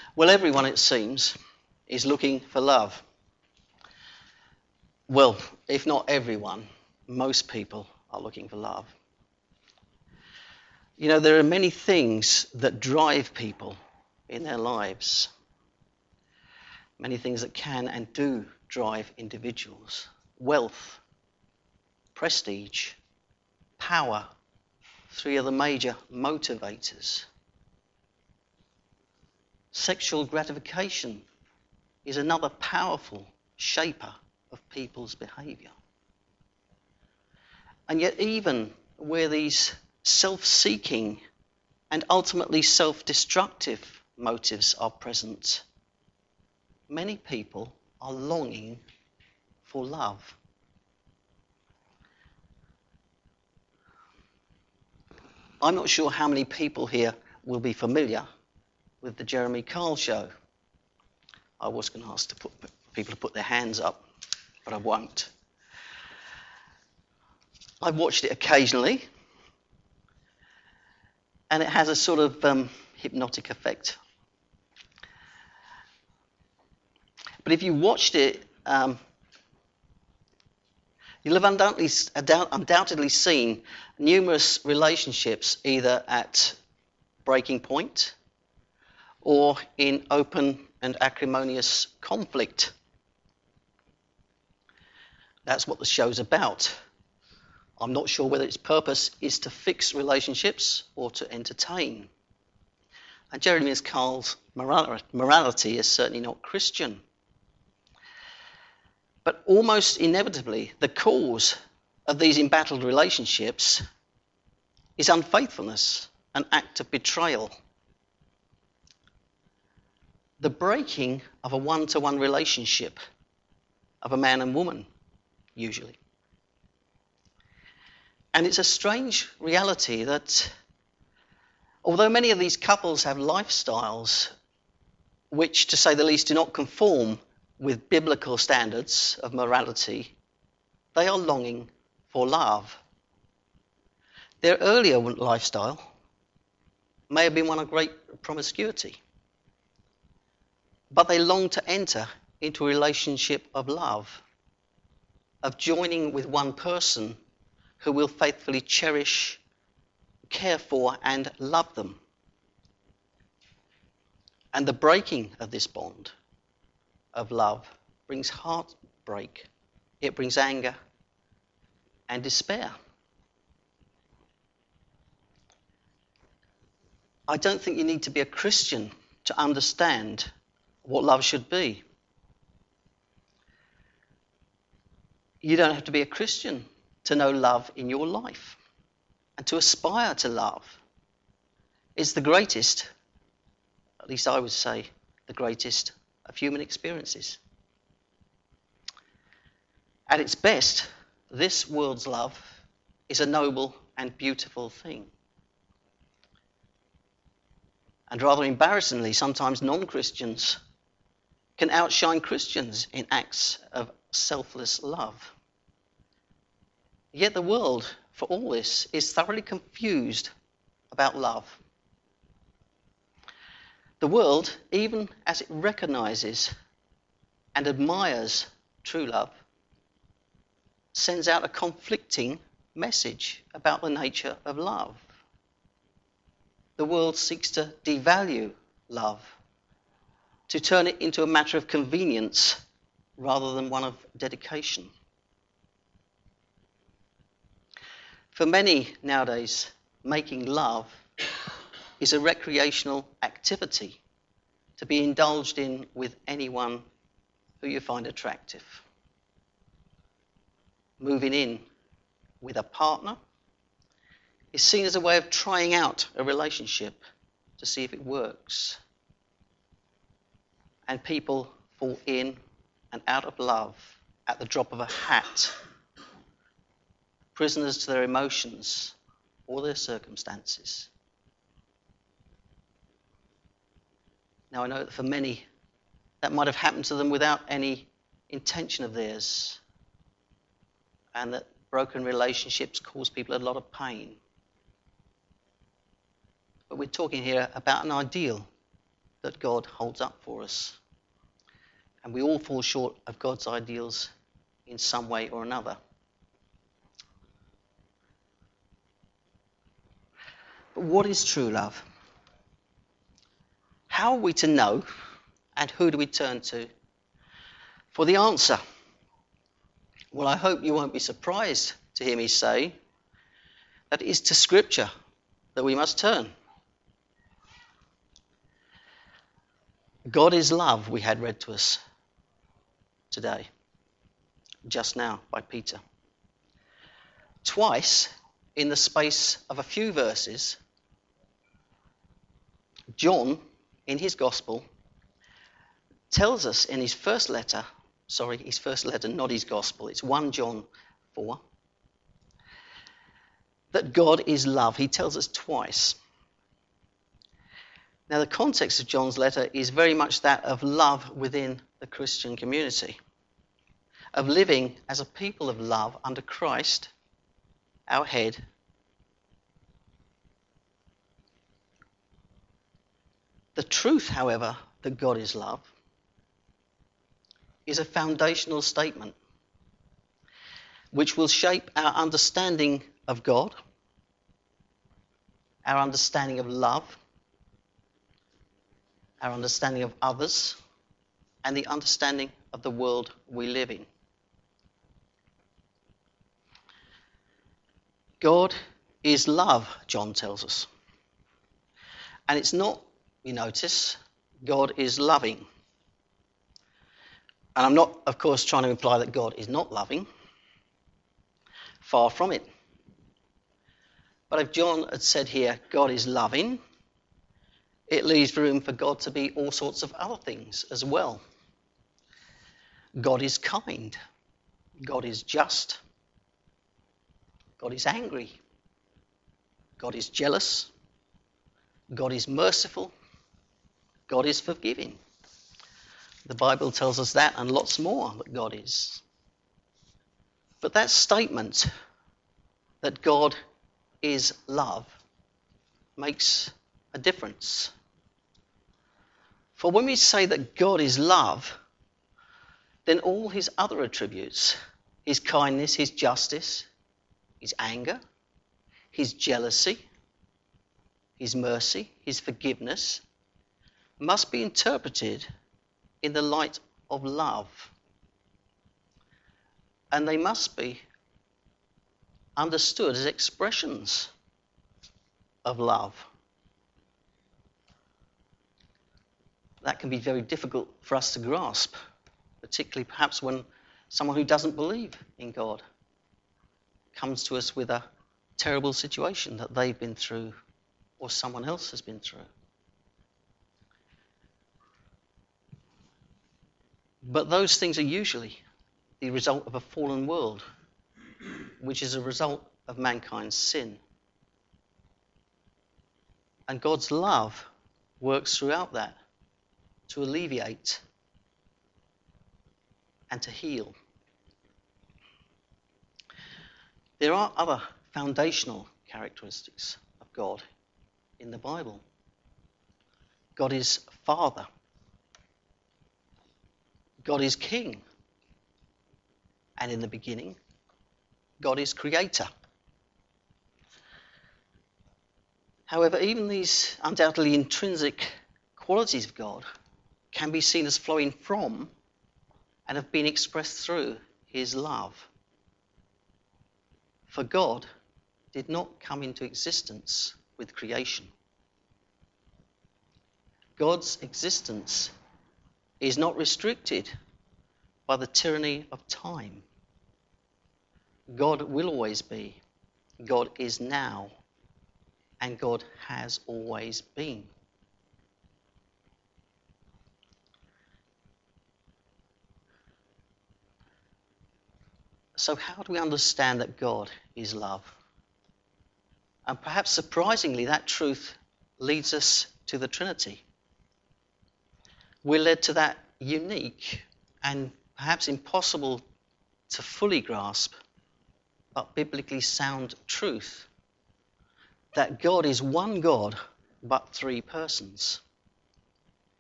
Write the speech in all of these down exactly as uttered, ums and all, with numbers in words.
Well, everyone, it seems, is looking for love. Well, if not everyone, most people are looking for love. You know, there are many things that drive people in their lives. Many things that can and do drive individuals. Wealth, prestige, power, three are the major motivators. Sexual gratification is another powerful shaper of people's behaviour. And yet even where these self-seeking and ultimately self-destructive motives are present, many people are longing for love. I'm not sure how many people here will be familiar with the Jeremy Kyle show. I was going to ask to put, people to put their hands up, but I won't. I've watched it occasionally, and it has a sort of um, hypnotic effect. But if you watched it, um, you'll have undoubtedly, undoubtedly seen numerous relationships either at breaking point or in open and acrimonious conflict. That's what the show's about. I'm not sure whether its purpose is to fix relationships or to entertain. And Jeremy Kyle's morality is certainly not Christian. But almost inevitably, the cause of these embattled relationships is unfaithfulness, an act of betrayal. The breaking of a one-to-one relationship of a man and woman, usually. And it's a strange reality that although many of these couples have lifestyles which, to say the least, do not conform with biblical standards of morality, they are longing for love. Their earlier lifestyle may have been one of great promiscuity, but they long to enter into a relationship of love, of joining with one person who will faithfully cherish, care for, and love them. And the breaking of this bond of love brings heartbreak, it brings anger and despair. I don't think you need to be a Christian to understand what love should be. You don't have to be a Christian to know love in your life. And to aspire to love is the greatest, at least I would say, the greatest of human experiences. At its best, this world's love is a noble and beautiful thing. And rather embarrassingly, sometimes non-Christians can outshine Christians in acts of selfless love. Yet the world, for all this, is thoroughly confused about love. The world, even as it recognises and admires true love, sends out a conflicting message about the nature of love. The world seeks to devalue love, to turn it into a matter of convenience rather than one of dedication. For many nowadays, making love is a recreational activity to be indulged in with anyone who you find attractive. Moving in with a partner is seen as a way of trying out a relationship to see if it works. And people fall in and out of love at the drop of a hat, prisoners to their emotions or their circumstances. Now, I know that for many, that might have happened to them without any intention of theirs, and that broken relationships cause people a lot of pain. But we're talking here about an ideal, that God holds up for us. And we all fall short of God's ideals in some way or another. But what is true love? How are we to know, and who do we turn to for the answer? Well, I hope you won't be surprised to hear me say that it is to Scripture that we must turn. God is love, we had read to us today, just now by Peter. Twice, in the space of a few verses, John, in his Gospel, tells us in his first letter, sorry, his first letter, not his Gospel, it's First John four, that God is love. He tells us twice. Now, the context of John's letter is very much that of love within the Christian community, of living as a people of love under Christ, our head. The truth, however, that God is love is a foundational statement which will shape our understanding of God, our understanding of love, our understanding of others, and the understanding of the world we live in. God is love, John tells us. And it's not, you notice, God is loving. And I'm not, of course, trying to imply that God is not loving. Far from it. But if John had said here, God is loving, it leaves room for God to be all sorts of other things as well. God is kind. God is just. God is angry. God is jealous. God is merciful. God is forgiving. The Bible tells us that and lots more that God is. But that statement that God is love makes a difference. For when we say that God is love, then all his other attributes, his kindness, his justice, his anger, his jealousy, his mercy, his forgiveness, must be interpreted in the light of love. And they must be understood as expressions of love. That can be very difficult for us to grasp, particularly perhaps when someone who doesn't believe in God comes to us with a terrible situation that they've been through or someone else has been through. But those things are usually the result of a fallen world, which is a result of mankind's sin. And God's love works throughout that to alleviate and to heal. There are other foundational characteristics of God in the Bible. God is Father. God is King. And in the beginning, God is Creator. However, even these undoubtedly intrinsic qualities of God can be seen as flowing from and have been expressed through his love. For God did not come into existence with creation. God's existence is not restricted by the tyranny of time. God will always be. God is now. And God has always been. So how do we understand that God is love? And perhaps surprisingly, that truth leads us to the Trinity. We're led to that unique and perhaps impossible to fully grasp, but biblically sound truth, that God is one God, but three persons.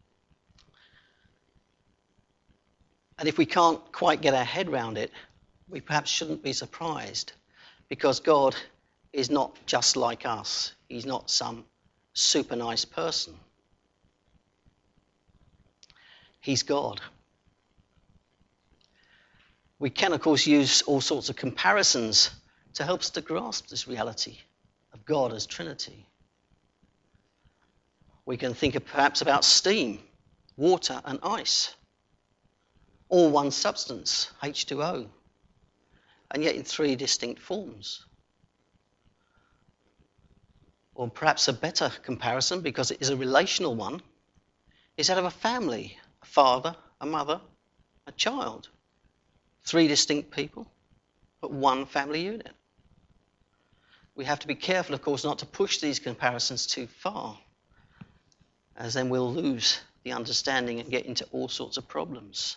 And if we can't quite get our head around it, we perhaps shouldn't be surprised, because God is not just like us. He's not some super nice person. He's God. We can, of course, use all sorts of comparisons to help us to grasp this reality of God as Trinity. We can think of perhaps about steam, water and ice, all one substance, H two O, and yet in three distinct forms. Or perhaps a better comparison, because it is a relational one, is that of a family, a father, a mother, a child. Three distinct people, but one family unit. We have to be careful, of course, not to push these comparisons too far, as then we'll lose the understanding and get into all sorts of problems.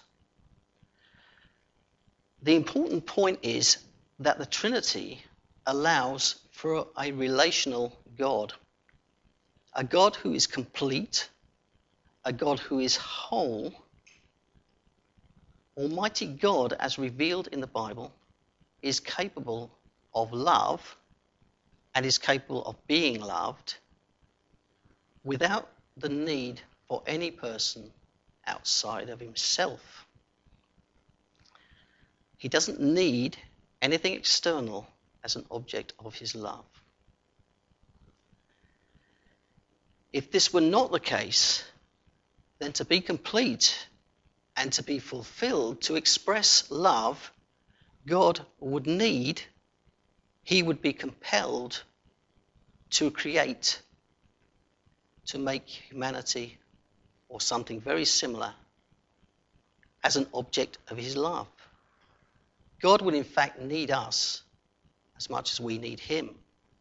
The important point is that the Trinity allows for a relational God, a God who is complete, a God who is whole. Almighty God, as revealed in the Bible, is capable of love and is capable of being loved without the need for any person outside of himself. He doesn't need anything external as an object of his love. If this were not the case, then to be complete and to be fulfilled, to express love, God would need, he would be compelled to create, to make humanity or something very similar as an object of his love. God would in fact need us as much as we need him.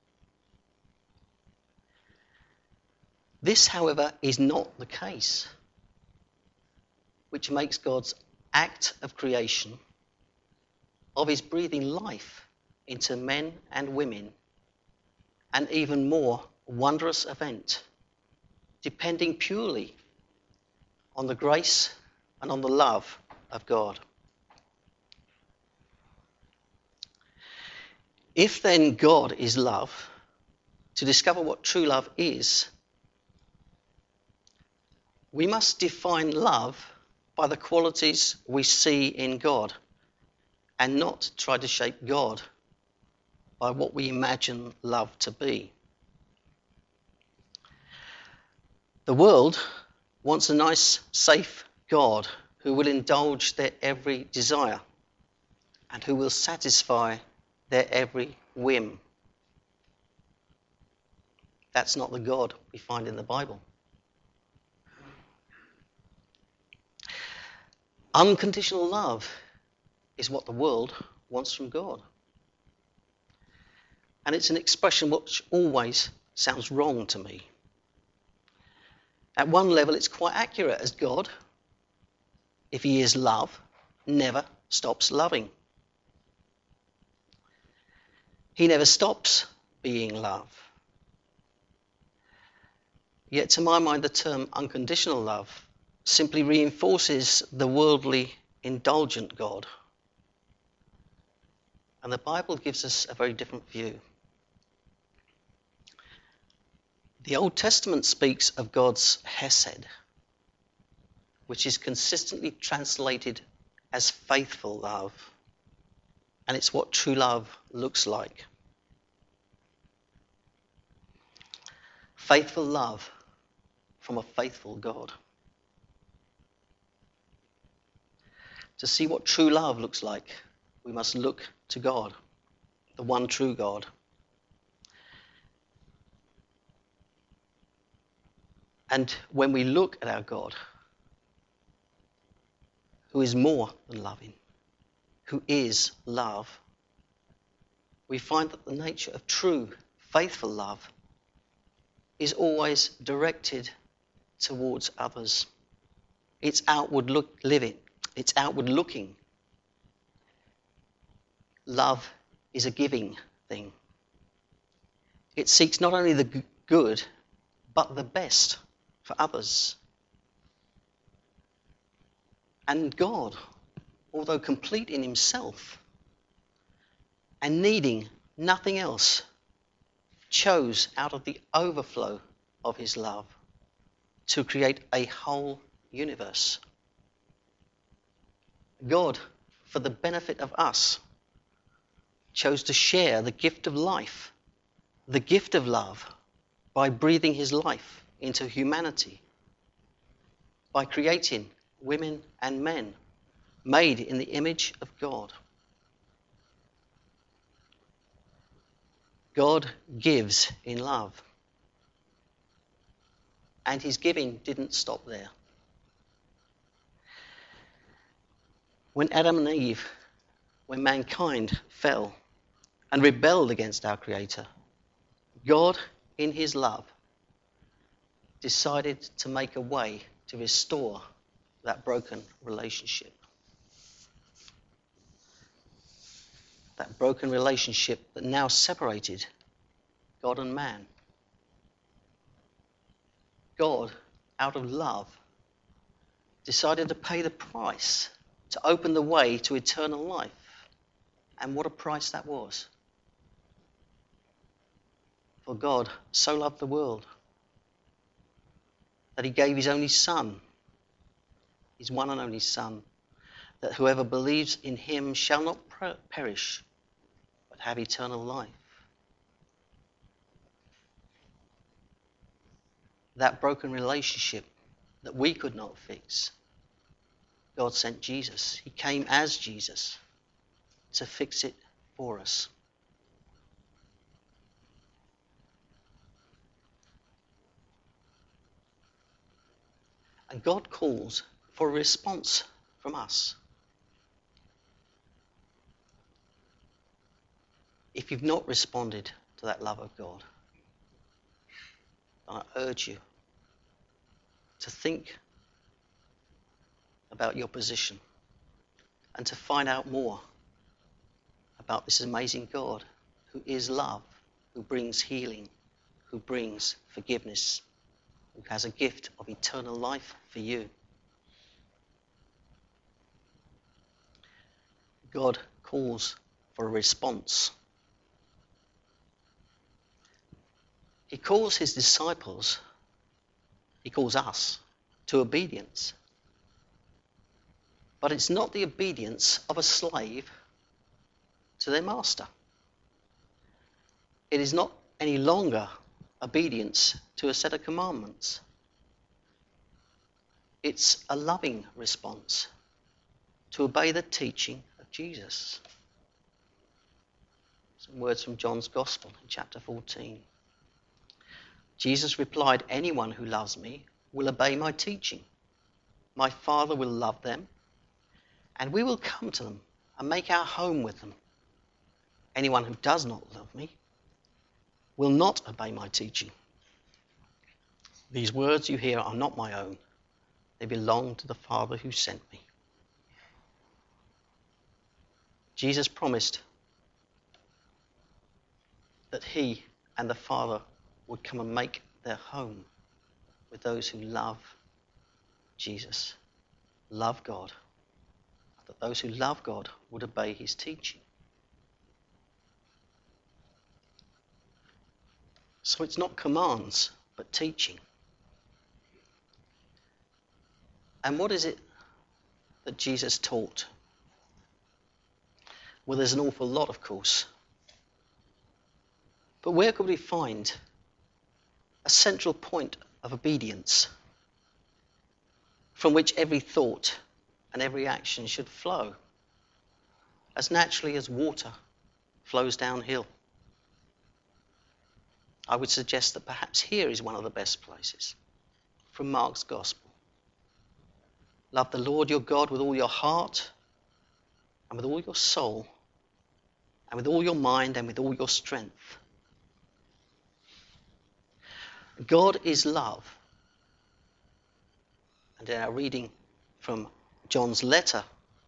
This, however, is not the case, which makes God's act of creation, of his breathing life into men and women, an even more wondrous event, depending purely on the grace and on the love of God. If then God is love, to discover what true love is, we must define love by the qualities we see in God, and not try to shape God by what we imagine love to be. The world wants a nice, safe God who will indulge their every desire and who will satisfy their every whim. That's not the God we find in the Bible. Unconditional love is what the world wants from God. And it's an expression which always sounds wrong to me. At one level, it's quite accurate, as God, if he is love, never stops loving. He never stops being love. Yet to my mind, the term unconditional love simply reinforces the worldly, indulgent God. And the Bible gives us a very different view. The Old Testament speaks of God's hesed, which is consistently translated as faithful love. And it's what true love looks like. Faithful love from a faithful God. To see what true love looks like, we must look to God, the one true God. And when we look at our God, who is more than loving, who is love, we find that the nature of true, faithful love is always directed towards others. It's outward look, living. It's outward looking. Love is a giving thing. It seeks not only the g- good, but the best for others. And God although complete in himself and needing nothing else, chose out of the overflow of his love to create a whole universe. God, for the benefit of us, chose to share the gift of life, the gift of love, by breathing his life into humanity, by creating women and men made in the image of God. God gives in love. And his giving didn't stop there. When Adam and Eve, when mankind fell and rebelled against our Creator, God, in his love, decided to make a way to restore that broken relationship. That broken relationship that now separated God and man. God, out of love, decided to pay the price to open the way to eternal life. And what a price that was. For God so loved the world that he gave his only Son, his one and only Son, that whoever believes in him shall not perish, but have eternal life. That broken relationship that we could not fix, God sent Jesus. He came as Jesus to fix it for us. And God calls for a response from us. If you've not responded to that love of God, I urge you to think about your position and to find out more about this amazing God who is love, who brings healing, who brings forgiveness, who has a gift of eternal life for you. God calls for a response. He calls his disciples, he calls us, to obedience. But it's not the obedience of a slave to their master. It is not any longer obedience to a set of commandments. It's a loving response to obey the teaching of Jesus. Some words from John's Gospel in chapter fourteen. Jesus replied, "Anyone who loves me will obey my teaching. My Father will love them, and we will come to them and make our home with them. Anyone who does not love me will not obey my teaching. These words you hear are not my own. They belong to the Father who sent me." Jesus promised that he and the Father would come and make their home with those who love Jesus, love God, that those who love God would obey his teaching. So it's not commands, but teaching. And what is it that Jesus taught? Well, there's an awful lot, of course. But where could we find a central point of obedience from which every thought and every action should flow as naturally as water flows downhill? I would suggest that perhaps here is one of the best places, from Mark's Gospel. Love the Lord your God with all your heart and with all your soul and with all your mind and with all your strength. God is love. And in our reading from John's letter,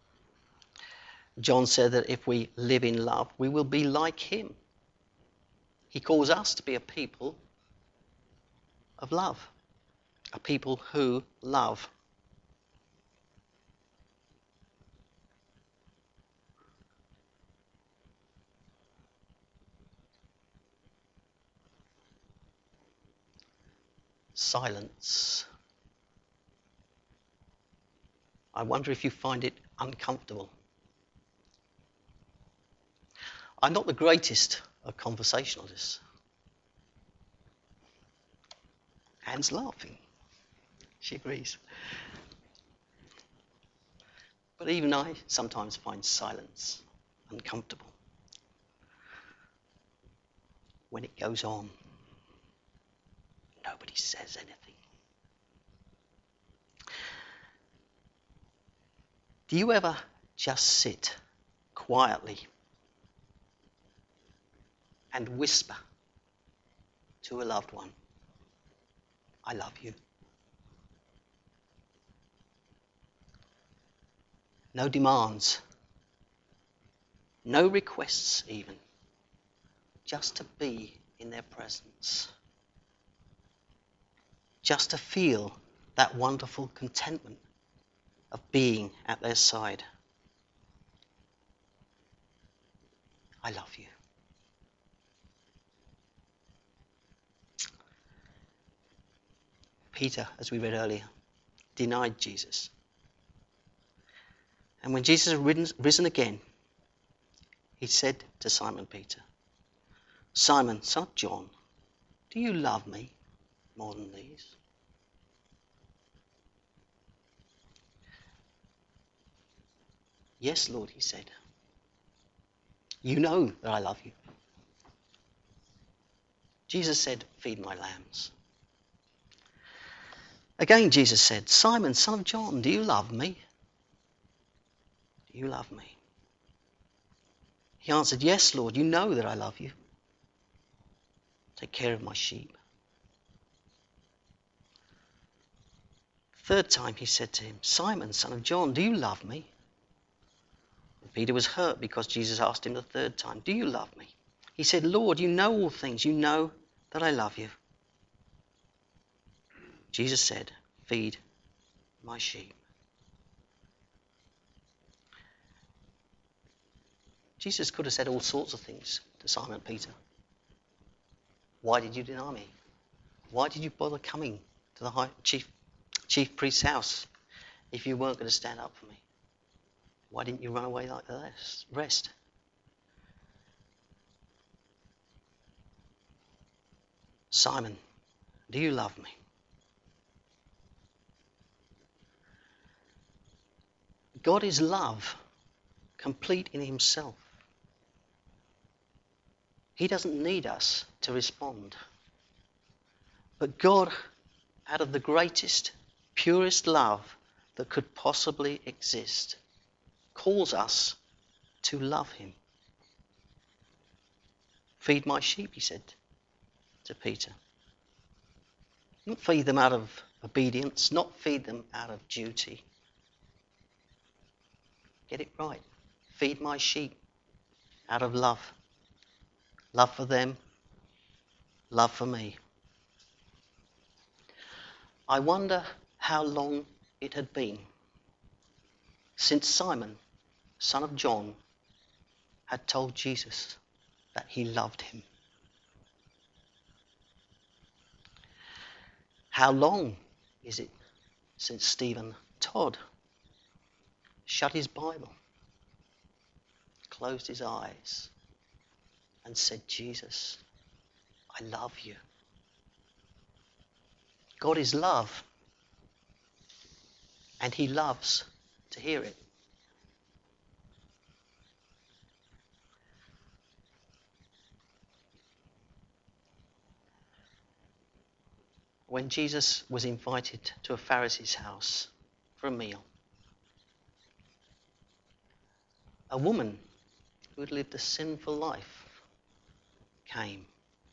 John said that if we live in love, we will be like him. He calls us to be a people of love, a people who love. silence. I wonder if you find it uncomfortable. I'm not the greatest of conversationalists. Anne's laughing. She agrees. But even I sometimes find silence uncomfortable. When it goes on, nobody says anything. Do you ever just sit quietly and whisper to a loved one, I love you? No demands, no requests even, just to be in their presence, just to feel that wonderful contentment of being at their side. I love you. Peter, as we read earlier, denied Jesus. And when Jesus had risen again, he said to Simon Peter, Simon, son of John, do you love me more than these? Yes, Lord, he said. You know that I love you. Jesus said, feed my lambs. Again, Jesus said, Simon, son of John, do you love me? Do you love me? He answered, yes, Lord, you know that I love you. Take care of my sheep. Third time he said to him, Simon, son of John, do you love me? And Peter was hurt because Jesus asked him the third time, do you love me? He said, Lord, you know all things. You know that I love you. Jesus said, feed my sheep. Jesus could have said all sorts of things to Simon Peter. Why did you deny me? Why did you bother coming to the high, chief, chief priest's house if you weren't going to stand up for me? Why didn't you run away like the rest? Simon, do you love me? God is love, complete in himself. He doesn't need us to respond. But God, out of the greatest, purest love that could possibly exist, calls us to love him. Feed my sheep, he said to Peter. Not feed them out of obedience, not feed them out of duty. Get it right. Feed my sheep out of love. Love for them, love for me. I wonder how long it had been since Simon, son of John, had told Jesus that he loved him. How long is it since Stephen Todd shut his Bible, closed his eyes, and said, Jesus, I love you. God is love, and he loves to hear it. When Jesus was invited to a Pharisee's house for a meal, a woman who had lived a sinful life came.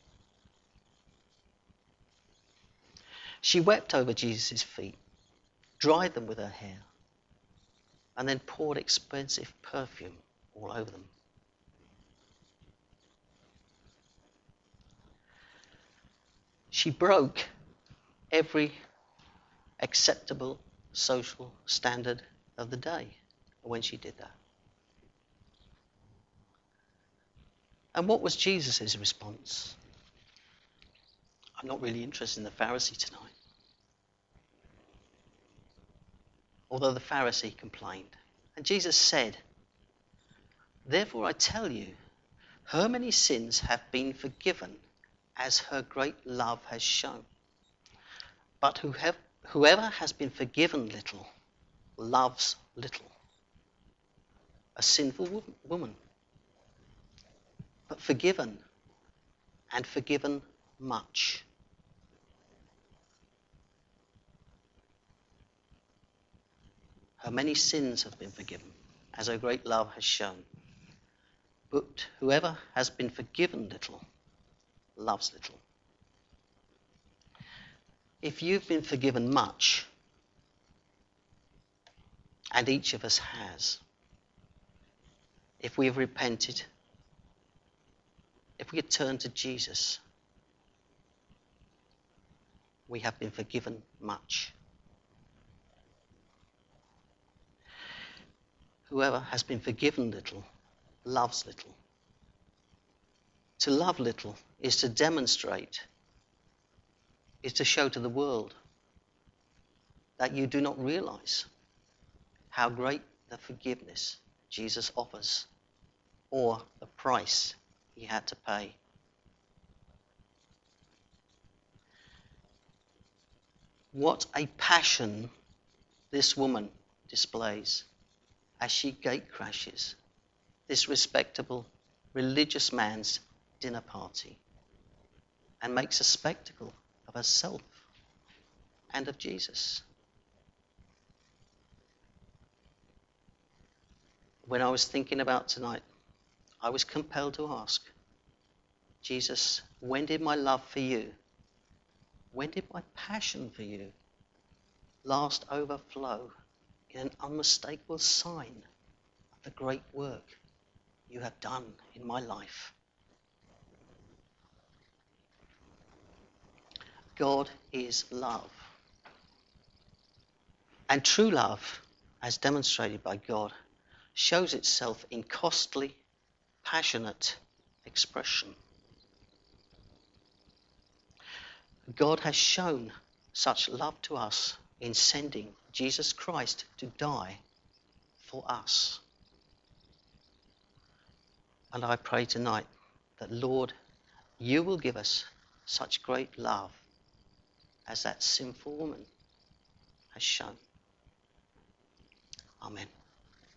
She wept over Jesus' feet, dried them with her hair, and then poured expensive perfume all over them. She broke every acceptable social standard of the day when she did that. And what was Jesus' response? I'm not really interested in the Pharisee tonight. although the Pharisee complained. And Jesus said, "Therefore I tell you, her many sins have been forgiven, as her great love has shown. But whoever has been forgiven little, loves little." A sinful woman, but forgiven, and forgiven much. Her many sins have been forgiven, as her great love has shown. But whoever has been forgiven little, loves little. If you've been forgiven much, and each of us has, if we have repented, if we have turned to Jesus, we have been forgiven much. Whoever has been forgiven little, loves little. To love little is to demonstrate, is to show to the world that you do not realize how great the forgiveness Jesus offers, or the price he had to pay. What a passion this woman displays as she gatecrashes this respectable religious man's dinner party and makes a spectacle of herself and of Jesus. When I was thinking about tonight, I was compelled to ask, Jesus, when did my love for you, when did my passion for you last overflow in an unmistakable sign of the great work you have done in my life? God is love. And true love, as demonstrated by God, shows itself in costly, passionate expression. God has shown such love to us in sending Jesus Christ to die for us. And I pray tonight that, Lord, you will give us such great love as that sinful woman has shown. Amen.